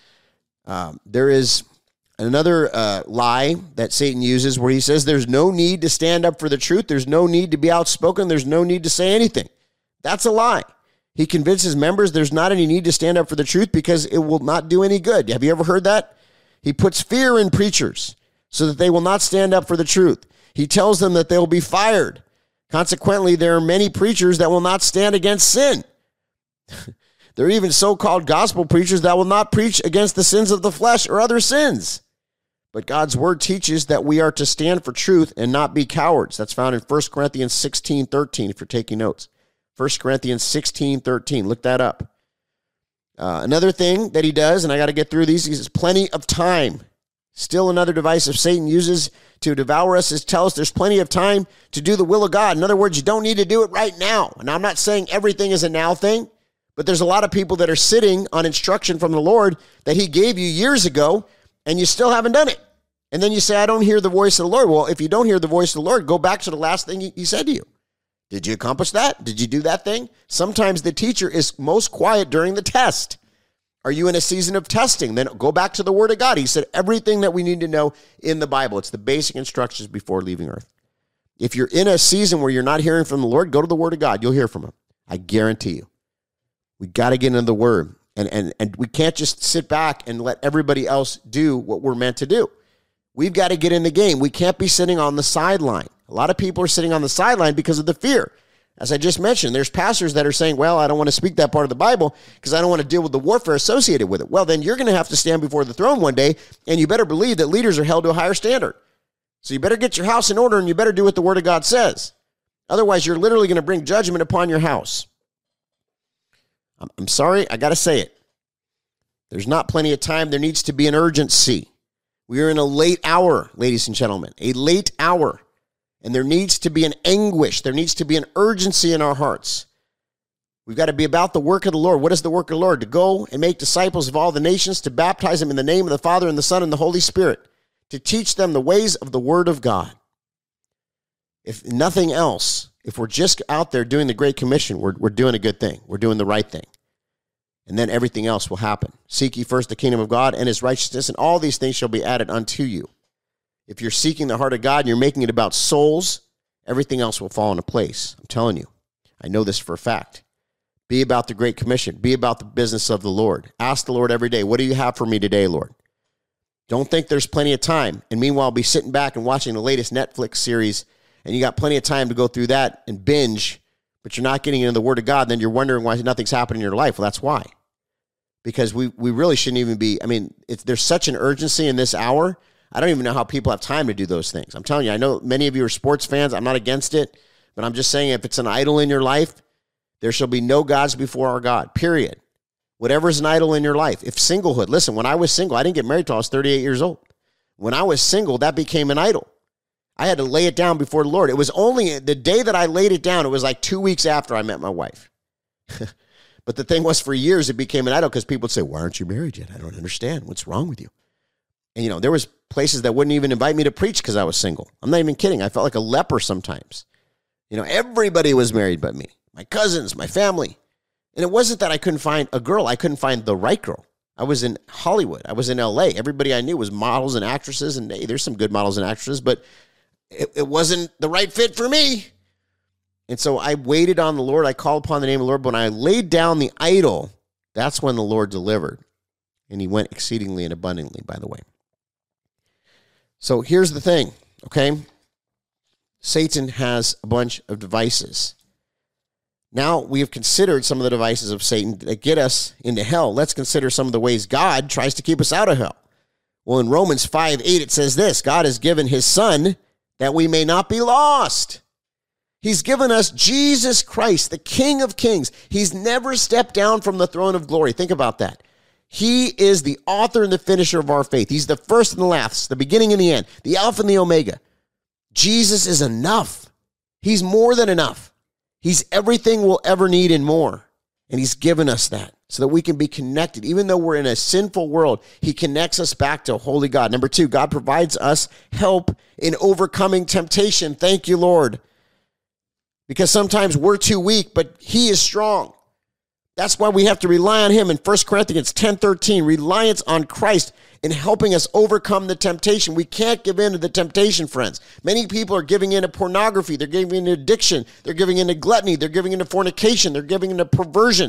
There is another lie that Satan uses where he says there's no need to stand up for the truth. There's no need to be outspoken. There's no need to say anything. That's a lie. He convinces members there's not any need to stand up for the truth because it will not do any good. Have you ever heard that? He puts fear in preachers so that they will not stand up for the truth. He tells them that they will be fired. Consequently, there are many preachers that will not stand against sin. There are even so-called gospel preachers that will not preach against the sins of the flesh or other sins. But God's word teaches that we are to stand for truth and not be cowards. That's found in 1 Corinthians 16:13 if you're taking notes. 1 Corinthians 16:13. Look that up. Another thing that he does, and I got to get through these, he says plenty of time. Still another device of Satan uses to devour us is tell us there's plenty of time to do the will of God. In other words, you don't need to do it right now. And I'm not saying everything is a now thing, but there's a lot of people that are sitting on instruction from the Lord that he gave you years ago, and you still haven't done it. And then you say, I don't hear the voice of the Lord. Well, if you don't hear the voice of the Lord, go back to the last thing he said to you. Did you accomplish that? Did you do that thing? Sometimes the teacher is most quiet during the test. Are you in a season of testing? Then go back to the Word of God. He said everything that we need to know in the Bible. It's the basic instructions before leaving earth. If you're in a season where you're not hearing from the Lord, go to the Word of God. You'll hear from him. I guarantee you. We got to get into the Word. And we can't just sit back and let everybody else do what we're meant to do. We've got to get in the game. We can't be sitting on the sideline. A lot of people are sitting on the sideline because of the fear. As I just mentioned, there's pastors that are saying, well, I don't want to speak that part of the Bible because I don't want to deal with the warfare associated with it. Well, then you're going to have to stand before the throne one day, and you better believe that leaders are held to a higher standard. So you better get your house in order, and you better do what the Word of God says. Otherwise, you're literally going to bring judgment upon your house. I'm sorry, I got to say it. There's not plenty of time. There needs to be an urgency. We are in a late hour, ladies and gentlemen, a late hour. And there needs to be an anguish. There needs to be an urgency in our hearts. We've got to be about the work of the Lord. What is the work of the Lord? To go and make disciples of all the nations, to baptize them in the name of the Father and the Son and the Holy Spirit, to teach them the ways of the Word of God. If nothing else, if we're just out there doing the Great Commission, we're doing a good thing. We're doing the right thing. And then everything else will happen. Seek ye first the kingdom of God and his righteousness, and all these things shall be added unto you. If you're seeking the heart of God and you're making it about souls, everything else will fall into place. I'm telling you. I know this for a fact. Be about the Great Commission. Be about the business of the Lord. Ask the Lord every day, what do you have for me today, Lord? Don't think there's plenty of time. And meanwhile, be sitting back and watching the latest Netflix series, and you got plenty of time to go through that and binge, but you're not getting into the Word of God, then you're wondering why nothing's happening in your life. Well, that's why. Because we really shouldn't even be, there's such an urgency in this hour. I don't even know how people have time to do those things. I'm telling you, I know many of you are sports fans. I'm not against it, but I'm just saying if it's an idol in your life, there shall be no gods before our God, period. Whatever is an idol in your life. If singlehood, listen, when I was single, I didn't get married until I was 38 years old. When I was single, that became an idol. I had to lay it down before the Lord. It was only the day that I laid it down, it was like 2 weeks after I met my wife. But the thing was, for years, it became an idol because people would say, why aren't you married yet? I don't understand. What's wrong with you? And, there was places that wouldn't even invite me to preach because I was single. I'm not even kidding. I felt like a leper sometimes. Everybody was married but me. My cousins, my family. And it wasn't that I couldn't find a girl. I couldn't find the right girl. I was in Hollywood. I was in L.A. Everybody I knew was models and actresses. And, hey, there's some good models and actresses, but it wasn't the right fit for me. And so I waited on the Lord. I called upon the name of the Lord. But when I laid down the idol, that's when the Lord delivered. And he went exceedingly and abundantly, by the way. So here's the thing, okay? Satan has a bunch of devices. Now we have considered some of the devices of Satan that get us into hell. Let's consider some of the ways God tries to keep us out of hell. Well, in Romans 5:8, it says this, God has given his Son that we may not be lost. He's given us Jesus Christ, the King of Kings. He's never stepped down from the throne of glory. Think about that. He is the author and the finisher of our faith. He's the first and the last, the beginning and the end, the Alpha and the Omega. Jesus is enough. He's more than enough. He's everything we'll ever need and more. And he's given us that so that we can be connected. Even though we're in a sinful world, he connects us back to a holy God. Number 2, God provides us help in overcoming temptation. Thank you, Lord. Because sometimes we're too weak, but he is strong. That's why we have to rely on him in 1 Corinthians 10:13, reliance on Christ in helping us overcome the temptation. We can't give in to the temptation, friends. Many people are giving in to pornography. They're giving in to addiction. They're giving in to gluttony. They're giving in to fornication. They're giving in to perversion.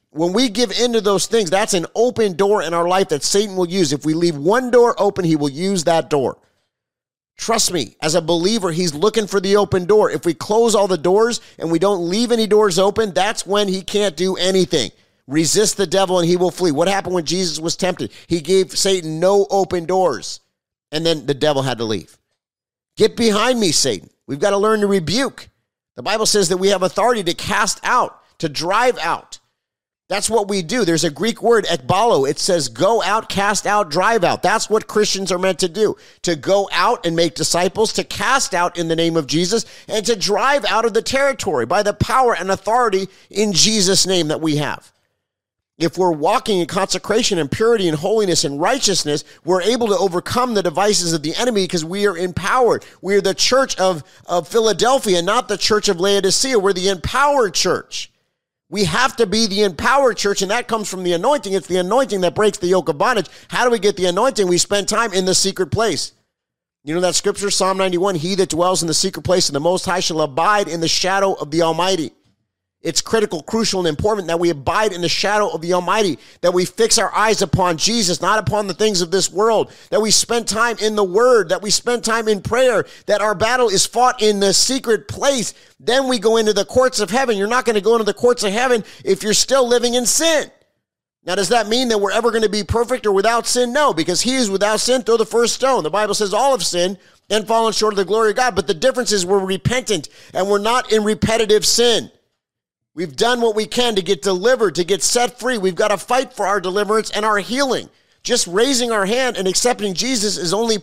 When we give into those things, that's an open door in our life that Satan will use. If we leave one door open, he will use that door. Trust me, as a believer, he's looking for the open door. If we close all the doors and we don't leave any doors open, that's when he can't do anything. Resist the devil and he will flee. What happened when Jesus was tempted? He gave Satan no open doors, and then the devil had to leave. Get behind me, Satan. We've got to learn to rebuke. The Bible says that we have authority to cast out, to drive out. That's what we do. There's a Greek word, ekbalo. It says go out, cast out, drive out. That's what Christians are meant to do, to go out and make disciples, to cast out in the name of Jesus, and to drive out of the territory by the power and authority in Jesus' name that we have. If we're walking in consecration and purity and holiness and righteousness, we're able to overcome the devices of the enemy because we are empowered. We are the church of Philadelphia, not the church of Laodicea. We're the empowered church. We have to be the empowered church, and that comes from the anointing. It's the anointing that breaks the yoke of bondage. How do we get the anointing? We spend time in the secret place. You know that scripture, Psalm 91, he that dwells in the secret place of the Most High shall abide in the shadow of the Almighty. It's critical, crucial, and important that we abide in the shadow of the Almighty, that we fix our eyes upon Jesus, not upon the things of this world, that we spend time in the Word, that we spend time in prayer, that our battle is fought in the secret place. Then we go into the courts of heaven. You're not going to go into the courts of heaven if you're still living in sin. Now, does that mean that we're ever going to be perfect or without sin? No, because he is without sin, throw the first stone. The Bible says all have sinned and fallen short of the glory of God. But the difference is we're repentant and we're not in repetitive sin. We've done what we can to get delivered, to get set free. We've got to fight for our deliverance and our healing. Just raising our hand and accepting Jesus is only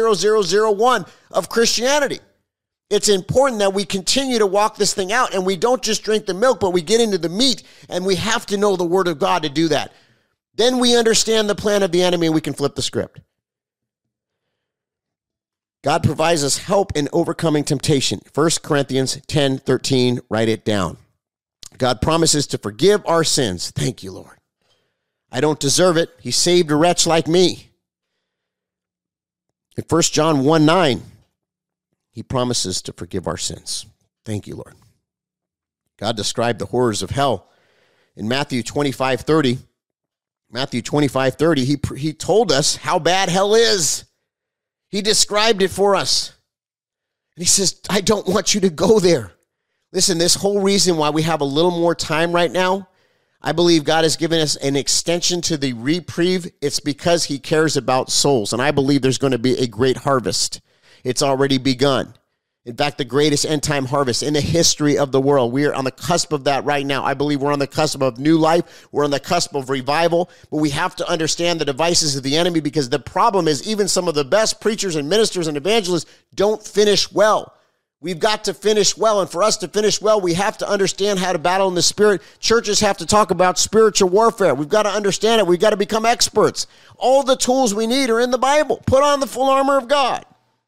0.0001 of Christianity. It's important that we continue to walk this thing out and we don't just drink the milk, but we get into the meat, and we have to know the Word of God to do that. Then we understand the plan of the enemy and we can flip the script. God provides us help in overcoming temptation. 1 Corinthians 10:13, write it down. God promises to forgive our sins. Thank you, Lord. I don't deserve it. He saved a wretch like me. In 1 John 1:9, he promises to forgive our sins. Thank you, Lord. God described the horrors of hell in Matthew 25:30. Matthew 25:30, he told us how bad hell is. He described it for us. And he says, I don't want you to go there. Listen, this whole reason why we have a little more time right now, I believe God has given us an extension to the reprieve. It's because he cares about souls. And I believe there's going to be a great harvest. It's already begun. In fact, the greatest end-time harvest in the history of the world. We are on the cusp of that right now. I believe we're on the cusp of new life. We're on the cusp of revival. But we have to understand the devices of the enemy, because the problem is even some of the best preachers and ministers and evangelists don't finish well. We've got to finish well, and for us to finish well, we have to understand how to battle in the spirit. Churches have to talk about spiritual warfare. We've got to understand it. We've got to become experts. All the tools we need are in the Bible. Put on the full armor of God.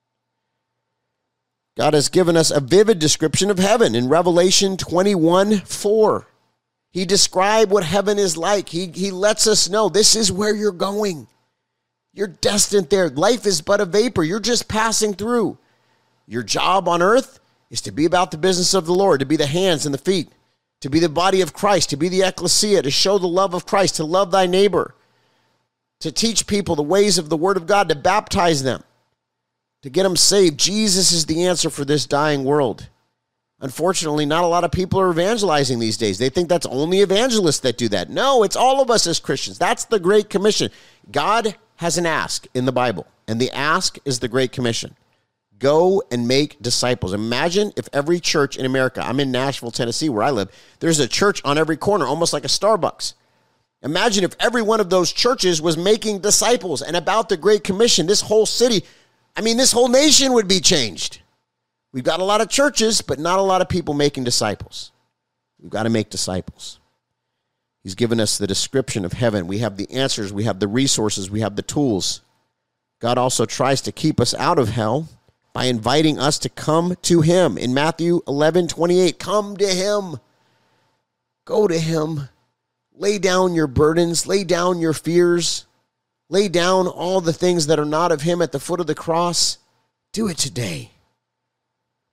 God has given us a vivid description of heaven in Revelation 21:4. He described what heaven is like. He lets us know this is where you're going. You're destined there. Life is but a vapor. You're just passing through. Your job on earth is to be about the business of the Lord, to be the hands and the feet, to be the body of Christ, to be the ecclesia, to show the love of Christ, to love thy neighbor, to teach people the ways of the Word of God, to baptize them, to get them saved. Jesus is the answer for this dying world. Unfortunately, not a lot of people are evangelizing these days. They think that's only evangelists that do that. No, it's all of us as Christians. That's the Great Commission. God has an ask in the Bible, and the ask is the Great Commission. Go and make disciples. Imagine if every church in America, I'm in Nashville, Tennessee, where I live, there's a church on every corner, almost like a Starbucks. Imagine if every one of those churches was making disciples and about the Great Commission. This whole city, this whole nation would be changed. We've got a lot of churches, but not a lot of people making disciples. We've got to make disciples. He's given us the description of heaven. We have the answers. We have the resources. We have the tools. God also tries to keep us out of hell by inviting us to come to him. In Matthew 11:28, come to him. Go to him. Lay down your burdens. Lay down your fears. Lay down all the things that are not of him at the foot of the cross. Do it today.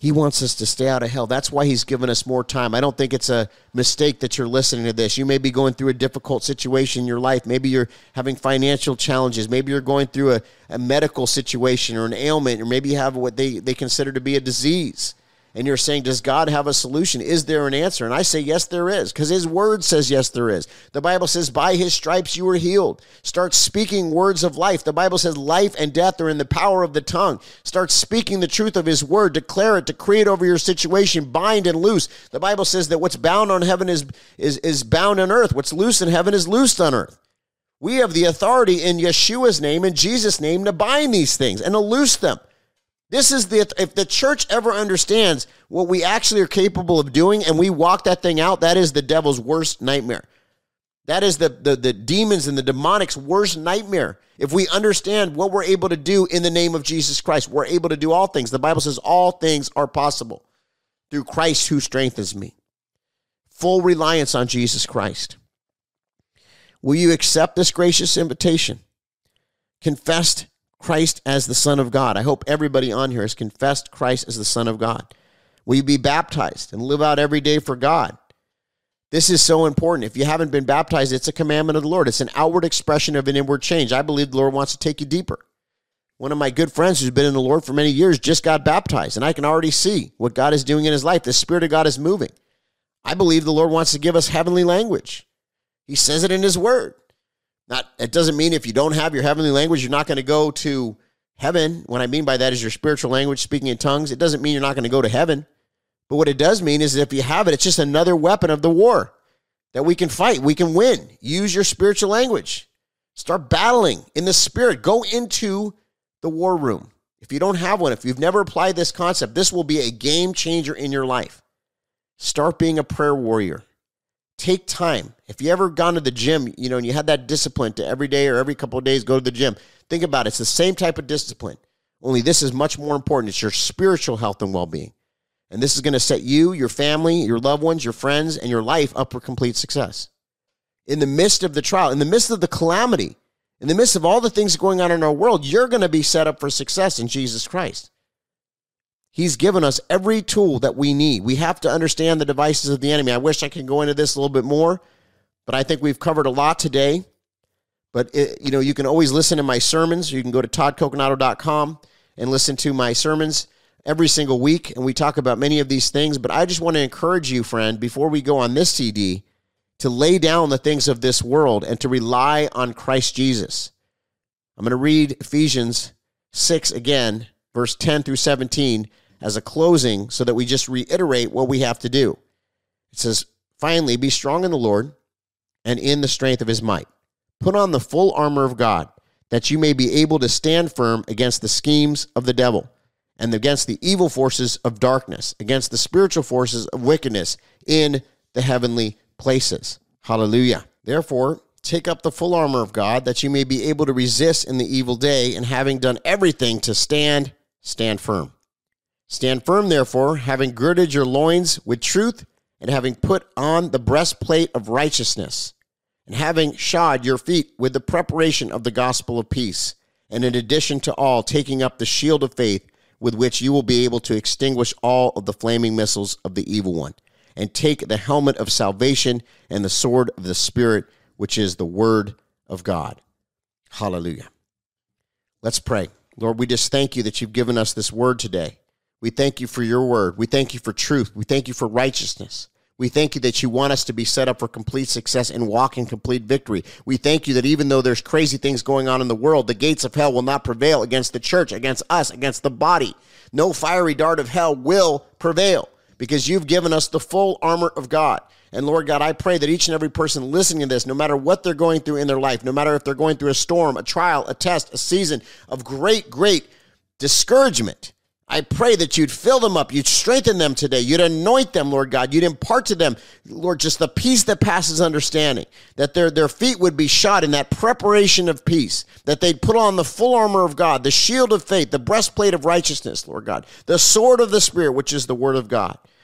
He wants us to stay out of hell. That's why he's given us more time. I don't think it's a mistake that you're listening to this. You may be going through a difficult situation in your life. Maybe you're having financial challenges. Maybe you're going through a medical situation or an ailment, or maybe you have what they consider to be a disease. And you're saying, does God have a solution? Is there an answer? And I say, yes, there is, because his word says, yes, there is. The Bible says, by his stripes you were healed. Start speaking words of life. The Bible says life and death are in the power of the tongue. Start speaking the truth of his word. Declare it, decree it over your situation. Bind and loose. The Bible says that what's bound on heaven is bound on earth. What's loose in heaven is loosed on earth. We have the authority in Yeshua's name, in Jesus' name, to bind these things and to loose them. If the church ever understands what we actually are capable of doing and we walk that thing out, that is the devil's worst nightmare. That is the demons and the demonic's worst nightmare. If we understand what we're able to do in the name of Jesus Christ, we're able to do all things. The Bible says all things are possible through Christ who strengthens me. Full reliance on Jesus Christ. Will you accept this gracious invitation? Confess Christ as the Son of God. I hope everybody on here has confessed Christ as the Son of God. Will you be baptized and live out every day for God? This is so important. If you haven't been baptized, it's a commandment of the Lord. It's an outward expression of an inward change. I believe the Lord wants to take you deeper. One of my good friends who's been in the Lord for many years just got baptized, and I can already see what God is doing in his life. The Spirit of God is moving. I believe the Lord wants to give us heavenly language. He says it in his word. It doesn't mean if you don't have your heavenly language, you're not going to go to heaven. What I mean by that is your spiritual language, speaking in tongues. It doesn't mean you're not going to go to heaven. But what it does mean is that if you have it, it's just another weapon of the war that we can fight. We can win. Use your spiritual language. Start battling in the spirit. Go into the war room. If you don't have one, if you've never applied this concept, this will be a game changer in your life. Start being a prayer warrior. Take time. If you ever gone to the gym, and you had that discipline to every day or every couple of days go to the gym, think about it. It's the same type of discipline, only this is much more important. It's your spiritual health and well-being. And this is going to set you, your family, your loved ones, your friends, and your life up for complete success. In the midst of the trial, in the midst of the calamity, in the midst of all the things going on in our world, you're going to be set up for success in Jesus Christ. He's given us every tool that we need. We have to understand the devices of the enemy. I wish I could go into this a little bit more, but I think we've covered a lot today. But, you can always listen to my sermons. You can go to toddcoconato.com and listen to my sermons every single week, and we talk about many of these things. But I just want to encourage you, friend, before we go on this CD, to lay down the things of this world and to rely on Christ Jesus. I'm going to read Ephesians 6 again, verse 10 through 17, as a closing so that we just reiterate what we have to do. It says, finally, be strong in the Lord and in the strength of his might. Put on the full armor of God, that you may be able to stand firm against the schemes of the devil and against the evil forces of darkness, against the spiritual forces of wickedness in the heavenly places. Hallelujah. Therefore, take up the full armor of God, that you may be able to resist in the evil day, and having done everything to stand firm. Stand firm, therefore, having girded your loins with truth, and having put on the breastplate of righteousness, and having shod your feet with the preparation of the gospel of peace, and in addition to all, taking up the shield of faith, with which you will be able to extinguish all of the flaming missiles of the evil one, and take the helmet of salvation and the sword of the Spirit, which is the word of God. Hallelujah. Let's pray. Lord, we just thank you that you've given us this word today. We thank you for your word. We thank you for truth. We thank you for righteousness. We thank you that you want us to be set up for complete success and walk in complete victory. We thank you that even though there's crazy things going on in the world, the gates of hell will not prevail against the church, against us, against the body. No fiery dart of hell will prevail because you've given us the full armor of God. And Lord God, I pray that each and every person listening to this, no matter what they're going through in their life, no matter if they're going through a storm, a trial, a test, a season of great, great discouragement, I pray that you'd fill them up, you'd strengthen them today, you'd anoint them, Lord God, you'd impart to them, Lord, just the peace that passes understanding, that their feet would be shod in that preparation of peace, that they'd put on the full armor of God, the shield of faith, the breastplate of righteousness, Lord God, the sword of the Spirit, which is the word of God,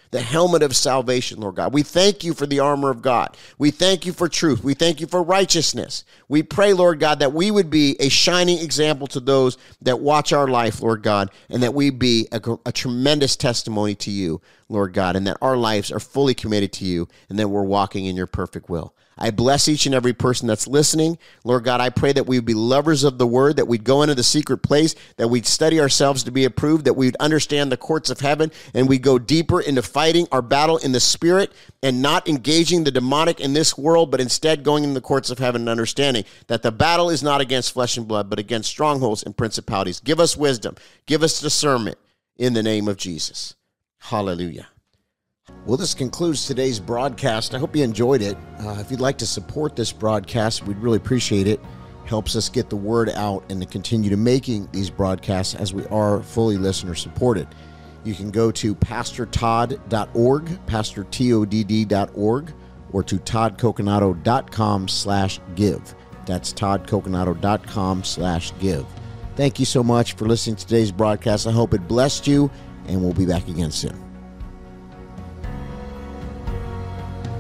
the helmet of salvation, Lord God. We thank you for the armor of God. We thank you for truth. We thank you for righteousness. We pray, Lord God, that we would be a shining example to those that watch our life, Lord God, and that we be a tremendous testimony to you, Lord God, and that our lives are fully committed to you and that we're walking in your perfect will. I bless each and every person that's listening. Lord God, I pray that we would be lovers of the word, that we'd go into the secret place, that we'd study ourselves to be approved, that we'd understand the courts of heaven, and we'd go deeper into fighting our battle in the spirit and not engaging the demonic in this world, but instead going into the courts of heaven and understanding that the battle is not against flesh and blood, but against strongholds and principalities. Give us wisdom. Give us discernment in the name of Jesus. Hallelujah. Well, this concludes today's broadcast. I hope you enjoyed it. If you'd like to support this broadcast, we'd really appreciate it. Helps us get the word out and to continue to making these broadcasts as we are fully listener supported. You can go to pastortodd.org, pastortodd.org, or to toddcoconato.com/give. That's toddcoconato.com/give. Thank you so much for listening to today's broadcast. I hope it blessed you, and we'll be back again soon.